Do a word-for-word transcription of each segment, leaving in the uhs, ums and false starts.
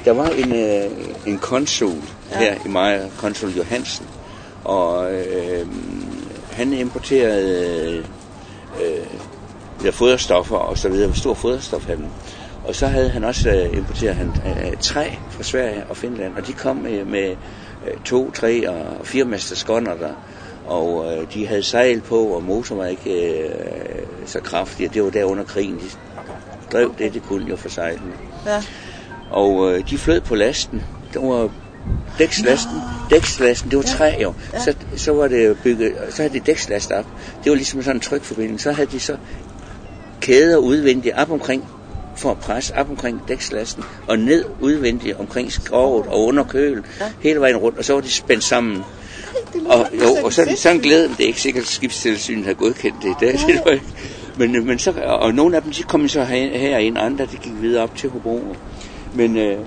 der var en, øh, en konsul ja. her i Maja, konsul Johansen, og øh, han importerede øh, foderstoffer og så videre, stor foderstofhandel. Og så havde han også øh, importeret han, øh, træ fra Sverige og Finland, og de kom med, med øh, to, tre og fire mester skånderter, og øh, de havde sejl på, og motoren var ikke øh, så kraftig, og det var der under krigen, de drev det, det kunne jo for sejlene. Ja. Og øh, de flød på lasten, det var dækslasten, dækslasten, det var træ jo, ja. så, så var det bygget, så havde de dækslast op, det var ligesom sådan en trykforbindelse, så havde de så kæder udvendigt op omkring, for at presse op omkring dækslasten, og ned udvendigt omkring skroget og under kølen, ja. hele vejen rundt, og så var de spændt sammen. Og, jo, og sådan, sådan glæden, det er ikke sikkert, at skibstilsynet havde godkendt det, det, det var ikke. Men, men så, og nogle af dem, de kom så her, herind, andre, de gik videre op til Hobro. Men øh,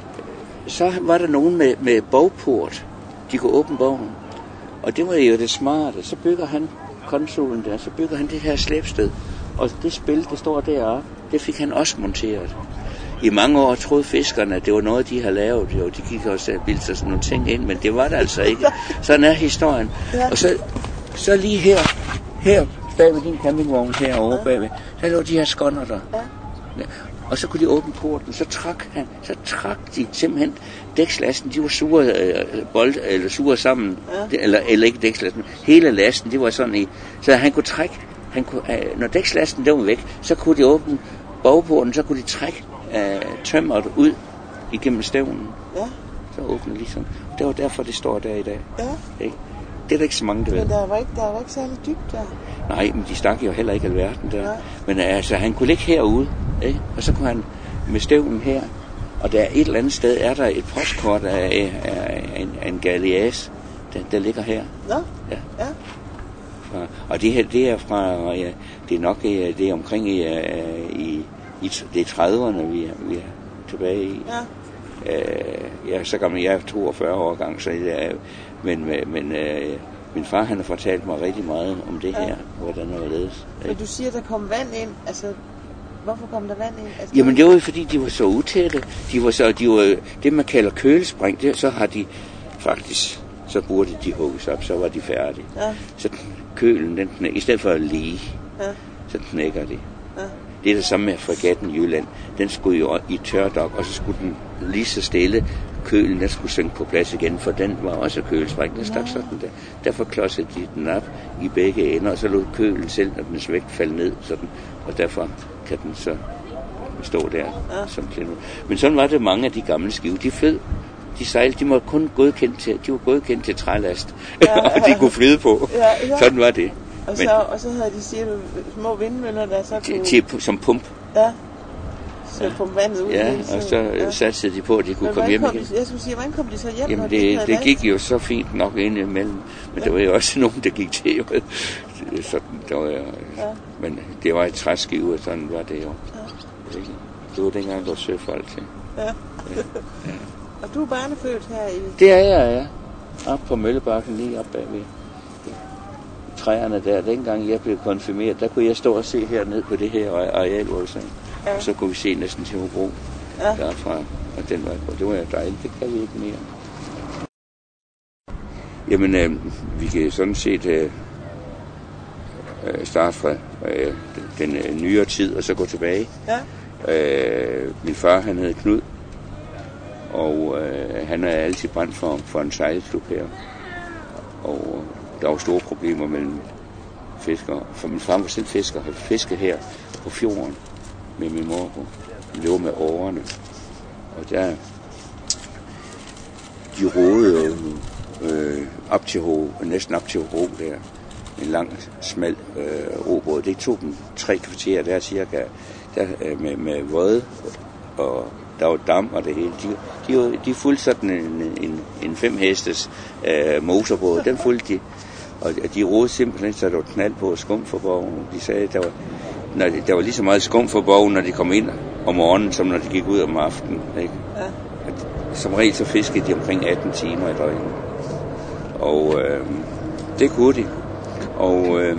så var der nogen med, med bogport, de kunne åbne bogen, og det var jo det smarte. Så bygger han, konsulen der, så bygger han det her slæbsted, og det spil, det står deroppe, det fik han også monteret. I mange år troede fiskerne, at det var noget, de havde lavet. Jo, de gik også og bildte sig sådan nogle ting ind, men det var det altså ikke. Sådan er historien. Og så, så lige her, her bag ved din campingvogn herovre bagved, der lå de her skånder der. Ja. Og så kunne de åbne porten, så trak han, så trak de simpelthen dækslasten, de var sure, øh, bold, eller sure sammen, ja. eller, eller ikke dækslasten, hele lasten, det var sådan i, så han kunne trække, han kunne, øh, når dækslasten der var væk, så kunne de åbne bagporten, så kunne de trække øh, tømmeret ud igennem stævnen. Ja. Så åbnede ligesom. Det var derfor, det står der i dag. Ja. Ikke? Det er der ikke så mange, der ved. Men der var ikke, der var ikke særlig dybt der. Nej, men de stak jo heller ikke alverden der. Ja. Men altså, han kunne ligge herude, ikke? Og så kunne han med stævnen her, og der et eller andet sted er der et postkort af, af, af en, af en galeas, der, der ligger her. Nå, ja. ja. Fra, og det her, det er fra, ja, det er nok det er omkring i, i, i det er trediverne, vi er, vi er tilbage i. Ja. Uh, ja, så gammel, jeg er toogfyrre år gang, så det er, men, men uh, min far, han har fortalt mig rigtig meget om det her, ja. hvordan det var ledes. Men du siger, der kom vand ind, altså, hvorfor kom der vand ind? Altså, Jamen det var jo fordi, de var så utætte, de var så, de var, det man kalder kølespring, det, så har de faktisk, så burde de hugges op, så var de færdige. Ja. Så kølen, den knæ, i stedet for at lige, ja. så knækker de. Ja. Det er det samme med fregatten i Jylland. Den skulle jo i tørdok, og så skulle den lige så stille, kølen, den skulle synke på plads igen, for den var også kølespræk. Den stak sådan der. Derfor klodsede de den op i begge ender, og så lod kølen selv, når den svægt falde ned, sådan, og derfor kan den så stå der ja. som klænder. Men sådan var det mange af de gamle skibe. De flød, de sejlede, de var kun godkendt til, de var godkendt til trælast, ja, og de kunne flyde på. Ja, ja. Sådan var det. Og så, Men, og så havde de, siger du, små vindmøller, der så kunne... Til, til, som pump. Ja. Så ja. pumpe vandet ud. Ja, og så ja. satte de på, at de kunne Men komme hjem igen. De, jeg skulle sige, hvordan kom de så hjem? Jamen, det, det, det gik jo så fint nok ind imellem. Men ja. der var jo også nogen, der gik til. Jo. Sådan, der var, ja. Men det var et træskive, og sådan var det jo. Ja. Det var dengang, der var søfolk til. Ja. Ja. Ja. Og du er barnefødt her i... Det er jeg, ja. Op på Møllebakken, lige op bagved træerne der. Dengang jeg blev konfirmeret, der kunne jeg stå og se herned på det her areal, også. Ja. Og så kunne vi se næsten til Hobro ja. derfra. Og den var, det var jo dejligt. Det kan vi ikke mere. Jamen, øh, vi kan sådan set øh, starte fra øh, den øh, nyere tid, og så gå tilbage. Ja. Øh, min far, han hed Knud, og øh, han er altid brændt for, for en sejlklub her. Og der var store problemer mellem fiskere. For min far var selv fisker, og havde fisket her på fjorden med min mor. Vi lever med årene. Og der, de roede øh, op til Hobro, næsten op til Hobro der. En lang, smal øh, robåd. Det tog dem tre kvarterer der cirka, der, øh, med, med våde, og der var dam og det hele. De, de, de fulgte sådan en, en, en fem hestes øh, motorbåd. Den fulgte de. Og de roede simpelthen, så der var knald på skum for borgen. De sagde, at der var, når de, der var lige så meget skum for borgen, når de kom ind om morgenen, som når de gik ud om aftenen. Ikke? Ja. At, som regel så fiskede de omkring atten timer i døgnet. Og øh, det kunne de. Og øh,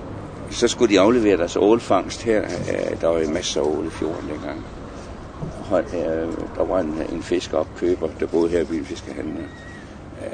så skulle de aflevere deres ålfangst her. Der var en masse ål i fjorden dengang. hold, øh, der var en, en fiskeopkøber, der boede her i byen Fiskehandler. Øh,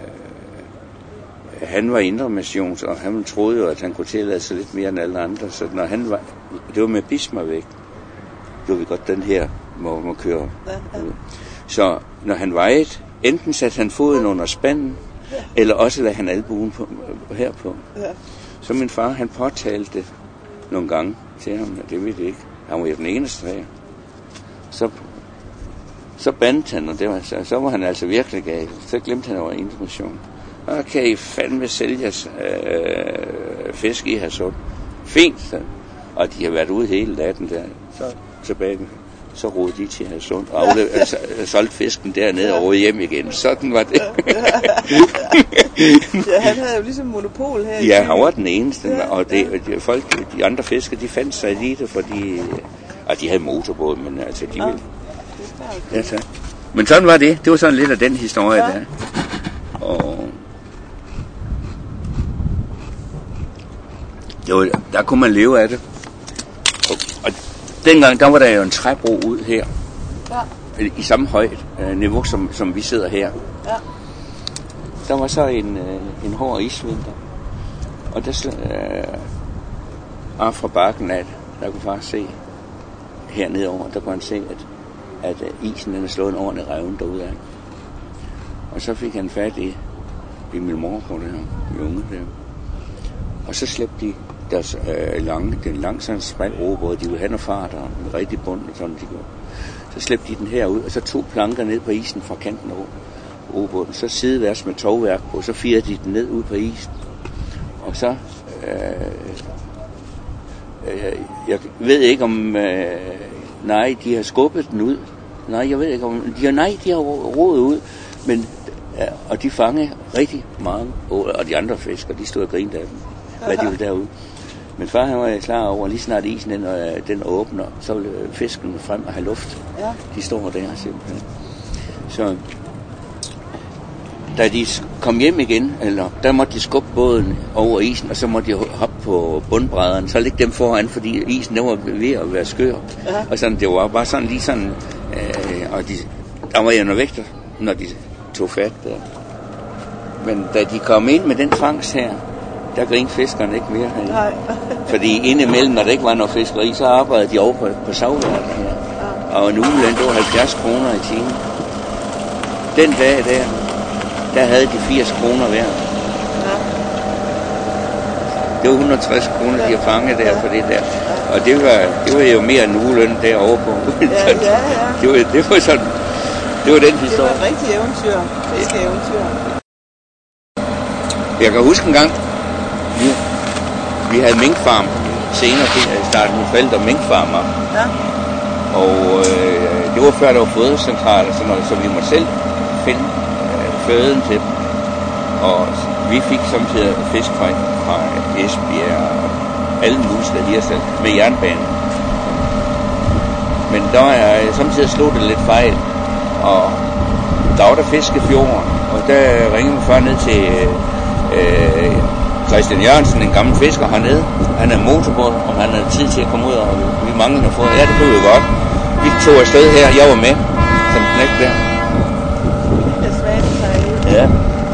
han var indre missions, og han troede jo, at han kunne tillade sig lidt mere end alle andre. Så når han var, det var med Bismarck, det var vi godt, den her må, må køre. Ja, ja. Så når han vejede, enten satte han foden under spanden, ja. Eller også lagde han albuen på, herpå. Ja. Så min far, han påtalte det nogle gange til ham, og det ved det ikke. Han var jo den eneste her. Så, så bandt han, og det var, så, så var han altså virkelig gal. Så glemte han over information. Og kan I fandme sælges øh, fisk i Hadsund. Fint, så. Og de har været ude hele natten der. Så tilbage. Så rodede de til Hadsund og aflev, altså, solgte fisken dernede og rodede hjem igen. Sådan var det. Ja, han havde jo ligesom monopol her. Ja, han var den eneste. Ja, og det, de, folk, de andre fiskere, de fandt sig i det, fordi og de havde motorbåd, men altså de ville. Ja, så. Men sådan var det. Det var sådan lidt af den historie ja. Der. Og jo, der kunne man leve af det. Og, og dengang, der var der jo en træbro ud her. Ja. I samme højt øh, niveau, som, som vi sidder her. Ja. Der var så en, øh, en hård isvinter. Og der øh, af fra bakken af, der kunne far se hernede over, der kunne han se, at, at isen den er slået en ordentlig revne derude af. Og så fik han fat i, i min mor på det her, de unge der. Og så slæbte de deres øh, lange, den langsomt smal robåd, de ville have noget fart og en rigtig bund, og sådan de går. Så slæbte de den herud, og så to planker ned på isen fra kanten af robåden. Så sideværs med tovværk på, så firede de den ned ud på isen. Og så, øh, øh, jeg ved ikke om, øh, nej, de har skubbet den ud. Nej, jeg ved ikke om, de har, nej, de har rodet ud, men, øh, og de fangede rigtig mange, og de andre fiskere, de stod og grinede af dem, hvad de ville derude. Men far, han var klar over, lige snart isen den, øh, den åbner, så vil fisken frem og have luft. Ja. De står der simpelthen. Så da de kom hjem igen, eller der måtte de skubbe båden over isen, og så måtte de hoppe på bundbrædderne, så ligge dem foran, fordi isen den var ved at være skør. Ja. Og sådan, det var bare sådan lige sådan, øh, og de, der var jo noget vægter, når de tog fat der. Men da de kom ind med den fangst her, der grinede fiskerne ikke mere herinde. Nej. Fordi indimellem, når der ikke var noget fiskeri, så arbejdede de over på, på savværket her. Ja. Og en ugeløn, det var halvfjerds kroner i timen. Den dag der, der havde de firs kroner hver. Ja. Det var et hundrede og tres kroner, de har fanget der for det der. Og det var, det var jo mere end ugeløn derovre på. Ja, ja, ja. det, var, det var sådan, det var den historie. Det var et rigtigt eventyr. Fiskeeventyr. Jeg kan huske en gang, vi, vi havde minkfarm senere, startede min forældre minkfarmer. Ja. Og øh, det var før der var fødecentraler, så, så vi måtte selv finde øh, føden til dem. Og vi fik samtidig fisk fra, fra Esbjerg og alle mulige steder her selv med jernbanen. Men der er samtidig slået det lidt fejl, og der var der Fiskefjorden, og der ringede min far ned til øh, Christian Jørgensen, en gammel fisker hernede. Han er motorbåd, og han havde tid til at komme ud, og vi manglede få. Ja, det blev jo godt. Vi tog afsted her, jeg var med, som knæk der. Det er svært. Ja.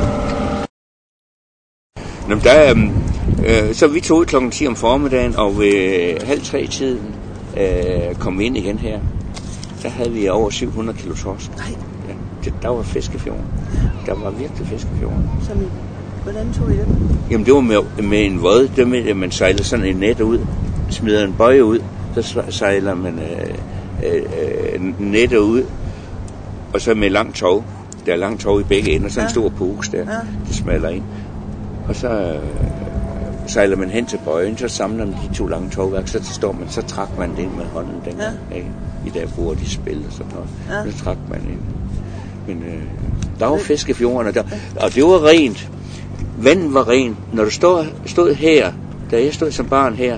Nå, der, øh, så vi tog ud klokken ti om formiddagen, og ved halv tre tiden øh, kom vi ind igen her. Der havde vi over syv hundrede kilo torsk. Nej. Ja, det, der var Fiskefjorden. Der var virkelig Fiskefjorden. Som, hvordan tog I det? Jamen det var med, med en våd, det med, at man sejler sådan en net ud, smider en bøje ud, så sejler man øh, øh, nettet ud, og så med langt tov. Der er langt tov i begge ender, så ja. En stor pose der, ja. Det smaller ind. Og så øh, sejler man hen til bøjen, så samler man de to lange tovværk, så står man, så trak man det ind med hånden dengang, ja. Af, i der bruger de spil og sådan noget. Ja. Så trak man ind. Men øh, der var Fiskefjorden, og, der, og det var rent. Vandet var rent. Når du stod, stod her, da jeg stod som barn her,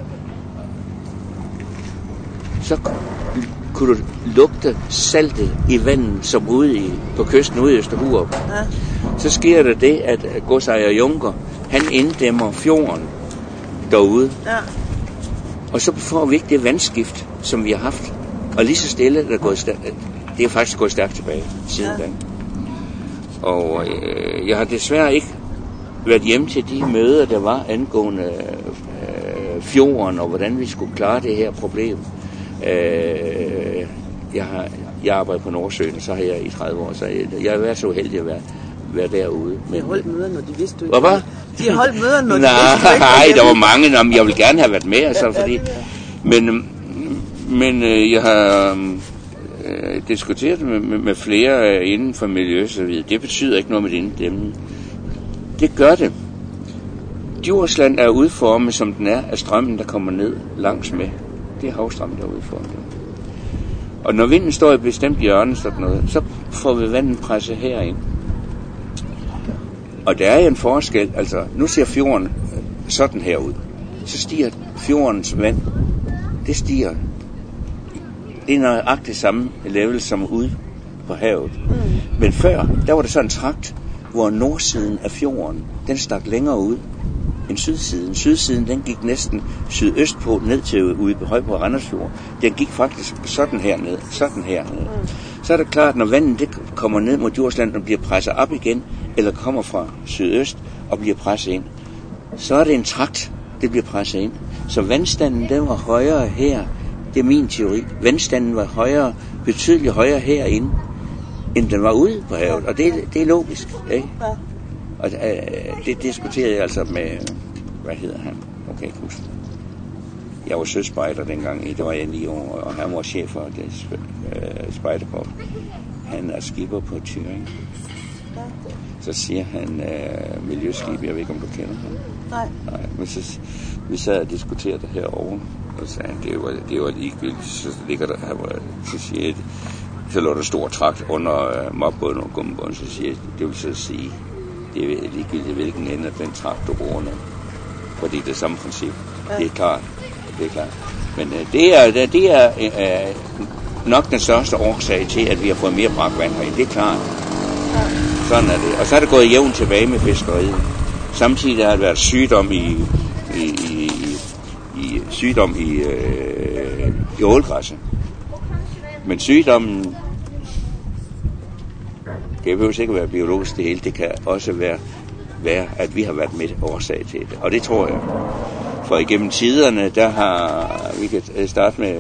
så kunne du lugte saltet i vandet, som ude i, på kysten ude i Østerhurup. Ja. Så sker der det, at godsejer Junker, han inddæmmer fjorden derude. Ja. Og så får vi ikke det vandskift, som vi har haft Og lige så stille, der er gået stærkt, det er faktisk gået stærkt tilbage siden ja. den. Og øh, jeg har desværre ikke været hjemme til de møder, der var angående øh, fjorden, og hvordan vi skulle klare det her problem. Øh, jeg, har, jeg arbejder på Nordsøen, så har jeg i tredive år, så jeg, jeg har været så uheldig at være, være derude. Men, de har holdt møder, når de vidste du ikke. Hvad var? De har holdt møder, når de nej, vidste du ikke. Nej, der var mange, Nå, jeg ville gerne have været med, altså, fordi... Men, men øh, jeg har øh, diskuteret med, med, med flere øh, inden for miljø, så videre. Det betyder ikke noget med det dem. Det gør det. Djursland er udformet, som den er, af strømmen, der kommer ned langs med. Det er havstrømmen, der er udformet. Og når vinden står i bestemt hjørne, sådan noget, så får vi vandet presset herind. Og der er en forskel, altså nu ser fjorden sådan her ud. Så stiger fjordens vand, det stiger. Det er nøjagtigt samme level som ude på havet. Mm. Men før, der var der sådan en trakt, hvor nordsiden af fjorden, den stak længere ud end sydsiden. Sydsiden, den gik næsten sydøst på, ned til ude på Højbro Randersfjord. Den gik faktisk sådan her ned, sådan her ned. Mm. Så er det klart, når vandet det kommer ned mod Djursland og bliver presset op igen, eller kommer fra sydøst og bliver presset ind, så er det en trakt, det bliver presset ind. Så vandstanden, den var højere her. Det er min teori. Vandstanden var højere, betydeligt højere herinde, end den var ude på havet. Og det, det er logisk, ikke? Og øh, det diskuterede jeg altså med, hvad hedder han? Okay, ikke huske. Jeg var søspejder dengang, det var jeg ni år, og han var chef for det øh, spejderkorps. Han er skipper på Thüringen. Så siger han, øh, miljøskib, jeg ved ikke, om du kender ham. Nej. Nej, men så vi sad og diskuterede det herovre, og sagde han, det var, det var ligegyldigt, så ligger der, her, så siger jeg, så lå der stor trakt under øh, mopbåden og gummibåden, så siger jeg, det vil så sige, det er ligegyldigt, hvilken ende af den trakt du bruger nu, fordi det er samme princip. Ja. Det er klart, det er klart. Men øh, det er, det, det er øh, nok den største årsag til, at vi har fået mere brakvand herinde, det er klart. Ja. Sådan er det. Og så er det gået jævnt tilbage med fiskeriet. Samtidig har der været sygdom i, i, i, i sygdom i, øh, i ålgræsset. Men sygdommen, det behøver ikke være biologisk det hele, det kan også være, være, at vi har været med årsag til det. Og det tror jeg. For igennem tiderne, der har, vi kan starte med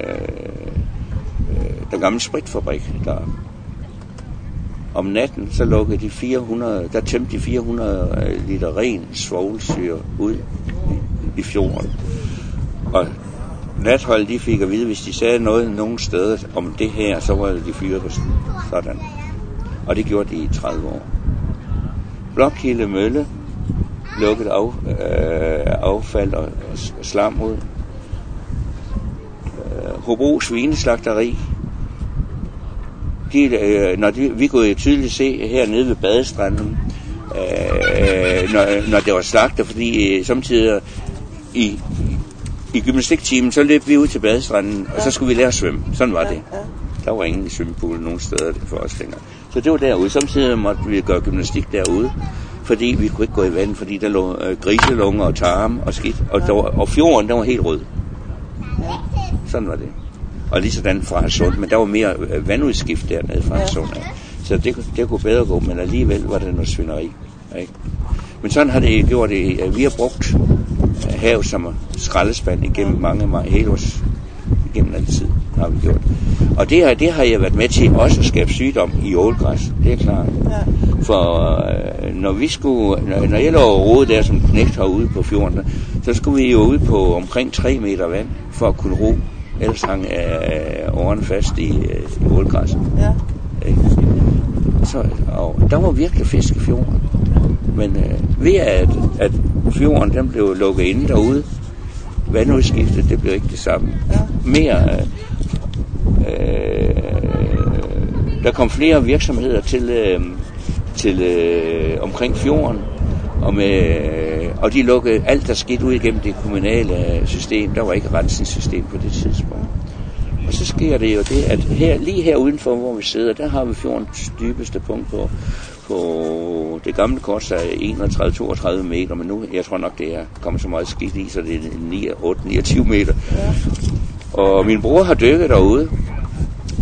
øh, den gamle spritfabrik, der om natten, så lukkede de fire hundrede, der tømte de fire hundrede liter ren svovlsyre ud i, i fjorden. Og natholdet, de fik at vide, hvis de sagde noget nogen steder om det her, så var de fyret sådan. Og det gjorde de i tredive år. Blokhilde Mølle lukkede af, øh, affald og slam ud. Øh, Hobro Svineslagteri. De, øh, når de, vi kunne jo tydeligt se hernede ved badestranden, øh, når, når det var slagter, fordi øh, samtidig i, i gymnastiktimen, så løb vi ud til badestranden, ja. Og så skulle vi lære at svømme. Sådan var ja, det. Ja. Der var ingen svømmepool nogen steder for os længere. Så det var derude. Samtidig måtte vi gøre gymnastik derude, fordi vi kunne ikke gå i vand, fordi der lå øh, griselunger og tarme og skidt. Og, ja. der var, og fjorden, der var helt rød. Ja. Sådan var det. Og lige sådan fra Hadsund, men der var mere vandudskift dernede fra Hadsund. Ja. Så det, det kunne bedre gå, men alligevel var det noget svineri. Ikke? Men sådan har det gjort det. Vi har brugt hav som skraldespand igennem mange, mange hele års, igennem altid har vi gjort. Og det har, det har jeg været med til også at skabe sygdom i ålgræs. Det er klart. Ja. For øh, når vi skulle, når, når jeg lå og rode der som knægt herude på fjorden, så skulle vi jo ud på omkring tre meter vand for at kunne ro. Ellers hang øh, årene fast i, øh, i ålgræsset. Ja. Øh. Så, og der var virkelig fisk i fjorden. Men øh, ved at, at fjorden den blev lukket inde derude, vandudskiftet, det blev ikke det samme. Ja. Mere, øh, der kom flere virksomheder til, øh, til øh, omkring fjorden, og, med, og de lukkede alt, der skete ud igennem det kommunale system. Der var ikke rensningssystem på det tidspunkt. Og så sker det jo det, at her, lige her udenfor, hvor vi sidder, der har vi fjordens dybeste punkt på, på det gamle kort, så er enogtredive til toogtredive meter, men nu, jeg tror nok, det er kommet så meget skidt i, så det er otte niogtyve meter. Ja. Og min bror har dykket derude,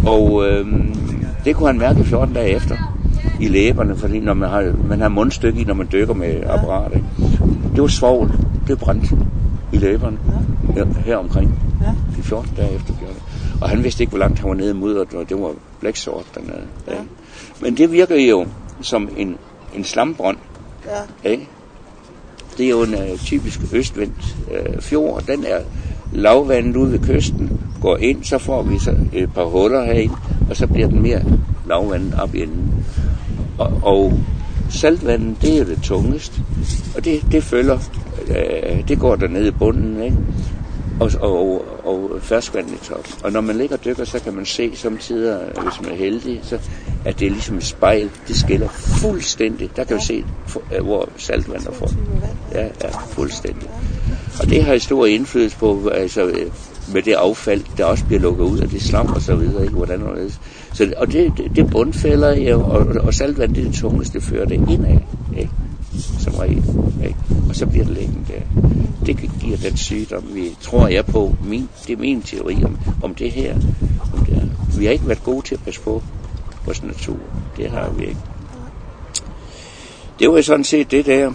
Og øh, det kunne han mærke fjorten dage efter i læberne, fordi når man har, man har mundstykke i, når man dykker med ja. apparatet. Det var svovl, det brændte i læberne ja. her, her omkring. Ja. De fjorten dage efter gjorde det. Og han vidste ikke, hvor langt han var nede i mudderet, og det var blæksort dernede. Ja. Men det virker jo som en, en slambrønd. Ja. Ikke? Det er jo en uh, typisk østvendt uh, fjord. Den er lavvandet ude ved kysten, går ind, så får vi så et par huller herind, og så bliver den mere lavvandet op i enden. Og, og saltvandet, det er jo det tungest, og det, det følger, uh, det går der ned i bunden, ikke? Og, og, og ferskvandet i toppen. Og når man ligger og dykker, så kan man se samtidig, hvis man er heldig, så at det er ligesom et spejl. Det skiller fuldstændig. Der kan ja. vi se, hvor saltvandet er for. Ja, ja, fuldstændig. Og det har stor indflydelse på, altså med det affald, der også bliver lukket ud af det slam og så videre, ikke? Hvordan er det? Så, og det, det, det bundfælder, ja, og, og saltvandet, det er det tungeste, det fører det indad, ikke? Som regel, ikke? Og så bliver det liggende der. Det giver den sygdom, vi tror jeg på. Min, det er min teori om, om det her. Om det her. Vi har ikke været gode til at passe på vores natur. Det har vi ikke. Det var sådan set det der.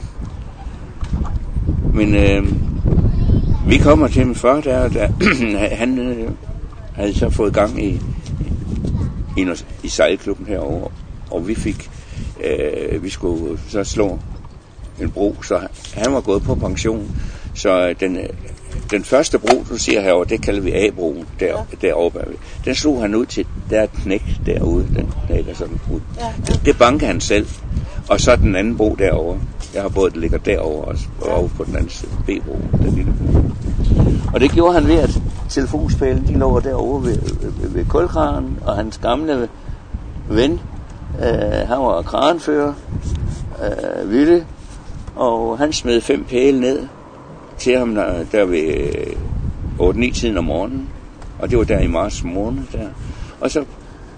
Men øh, vi kommer til min far der, der han øh, havde så fået gang i, i, i sejlklubben herovre. Og vi fik, øh, vi skulle så slå en bro, så han var gået på pension. Så den, den første bro, du ser herovre, det kalder vi A-broen, der, ja. deroppe. Den slog han ud til, der er et knæk derude, den knækker sådan ud. Ja, ja. Det, det banker han selv. Og så den anden bro derovre. Jeg har både, der ligger derovre også, og ja. over på den anden side, B-broen, den lille bro. Og det gjorde han ved, at telefonspælen, de lå derovre ved, ved, ved kulkranen, og hans gamle ven, øh, han var kranfører, øh, Ville, og han smed fem pæle ned til ham der, der ved otte ni tiden om morgenen, og det var der i marts måned der. Og så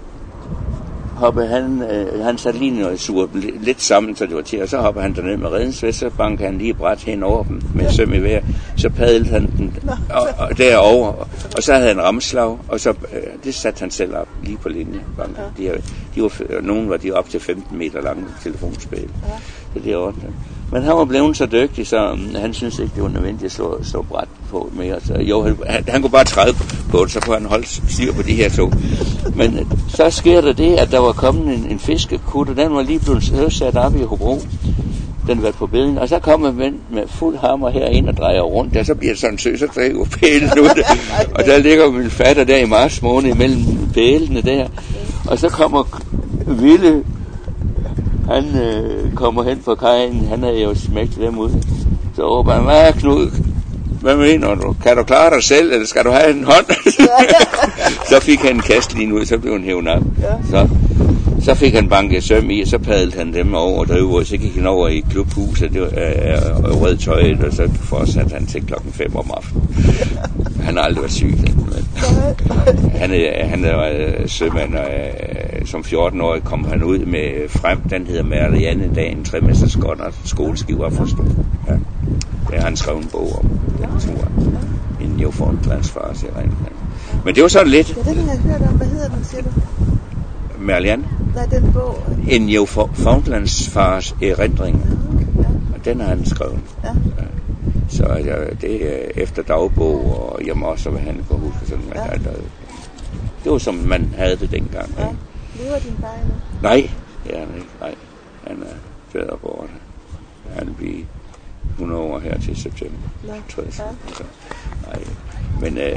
hoppede han, øh, han satte lige noget sur lidt sammen, så det var til, og så hoppede han derned med redningsvest, så bankede han lige bræt hen over dem med ja. søm i vejr, så padlede han den og, og derover, og, og så havde han ramslag, og så øh, det satte han selv op lige på linje. Ja. De, de var, nogen var de op til femten meter lange telefonspil, ja. så det er ordentligt. Men han var blevet så dygtig, så um, han synes ikke, det var nødvendigt at slå, slå bræt på mere. Så, jo, han, han kunne bare træde på det, så kunne han holde styr på de her to. Men uh, så sker der det, at der var kommet en, en fiskekutter, den var lige blevet sat op i Hobro. Den var på beden, og så kommer man med fuld hammer herind og drejer rundt, og så bliver det sådan en sø, så driver pælen ud. Og der ligger min fatter der i marts måned imellem pælene der. Og så kommer Ville, han øh, kommer hen på kajen, han havde jo smægt dem ud. Så råber han, hvad Knud, hvad mener du? Kan du klare dig selv, eller skal du have en hånd? Så fik han en kastline ud, så blev han hævnet op. Så, så fik han banket søm i, og så padlede han dem over og drev, og så gik han over i klubhuset, det var øh, rød tøjet, og så fortsatte han til klokken fem om aftenen. Han har aldrig været syg. Men han er, han er sømand, og øh, som fjorten-årig kom han ud med frem, den hedder Marianne Dagen, tremesters skoleskiver for stå. Ja. Det har han skrevet en bog om, den tur. En Newfoundlands fars erindring. Men det var sådan lidt... Ja, den har jeg hørt om. Hvad hedder den, siger du? Marianne? Nej, den bog. En Newfoundlands fars erindring. Ja. Og den har han skrevet. Ja. Ja. Så ja, det er efter dagbog, og jeg må også, hvad han kunne huske. Sådan, ja. Man, der, det var som man havde det dengang. Ja. Lever din far nu? Nej, det er han ikke. Nej, han er bedre borte. Han bliver hundrede år her til september. Nej. Ja. Altså, nej. Men øh,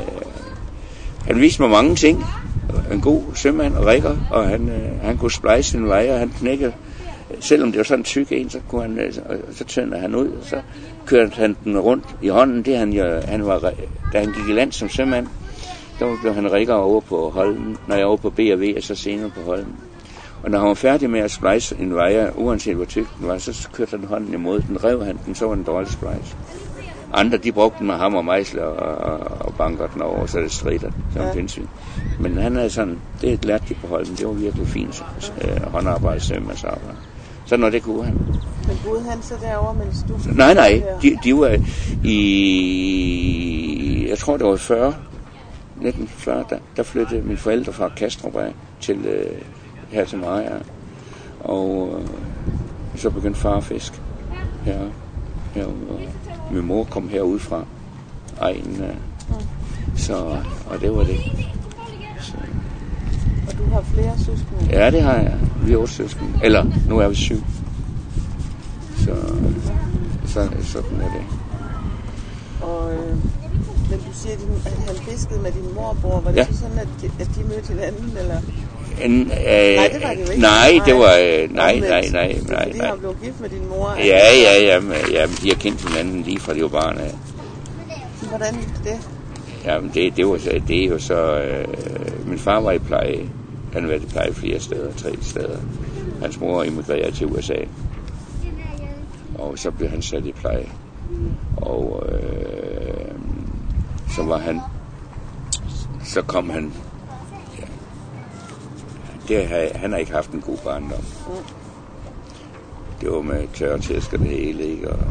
han viste mig mange ting. En god sømand og rigger, og han, øh, han kunne splejse sin vej, og han knækkede. Selvom det var sådan en tyk en, så kunne han, så tønder han ud, og så kørte han den rundt i hånden. Det han jo, han var, da han gik i land som sømand, så blev han rigger over på Holmen, når jeg over på B og V, og så senere på Holmen. Og når han var færdig med at splejse en vejer, uanset hvor tyk den var, så kørte han hånden imod den, rev han den, så var den dårlig splejse. Andre, de brugte den med hammer og mejsler og, og, og banker den over, så det strider som ja. Hensyn. Men han havde sådan, det lærte de på Holmen, det var virkelig fint øh, håndarbejde, sømmandsarbejde. Så når det kunne han. Men boede han så derovre, mens du... Nej, nej, de, de var i, jeg tror det var fyrre, nitten fyrre, der, der flyttede mine forældre fra Kastrup af til, øh, her til Mariager. Og øh, så begyndte far at fiske heroppe. herude. Og min mor kom herude fra egen. Øh, så, og det var det. Så. Og du har flere søskende? Ja, det har jeg. Vi er otte søskende. Eller, nu er vi syv. Så, så sådan er det. Og, øh, men du siger, at han fiskede med din morbror. Var det ja. så sådan, at de, at de mødte hinanden, eller? En, øh, nej, det var det jo ikke. Nej, det var... Øh, nej, nej, nej, nej, nej. Fordi han blev gift med din mor? Ja, ja, ja. Men, ja, de har kendt hinanden lige fra de var barn af. Hvordan det? Jamen, det, det, var, det er jo så... Øh, min far var i pleje. Han har været i pleje flere steder, tre steder. Hans mor emigrerede til U S A. Og så blev han sat i pleje. Og øh, så var han... Så kom han... Ja, det har, han har ikke haft en god barndom. Mm. Det var med tørretæsk og det hele, ikke? Og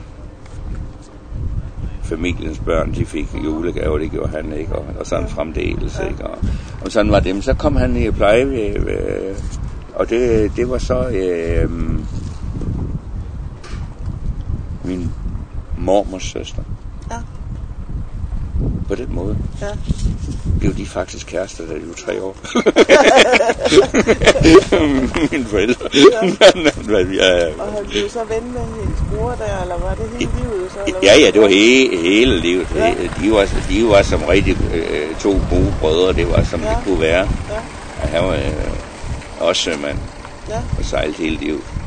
familiens børn, de fik julegaver, det gjorde han, ikke? Og, og sådan fremdeles, ikke? Og, og sådan var det. Men så kom han i pleje, øh, og det, det var så øh, min mormors søster. Ja. På den måde. Ja. Blev de faktisk kærester, da de var tre år. Mine forældre. Ja. Og han blev så ven med hendes bror der, eller var det hele livet så? Eller ja, ja, det var he- hele livet. Ja. De, var, de var som rigtig øh, to gode brødre, det var som ja. det kunne være. Ja. Og han var øh, også sømand. Ja. Og sejlede hele livet.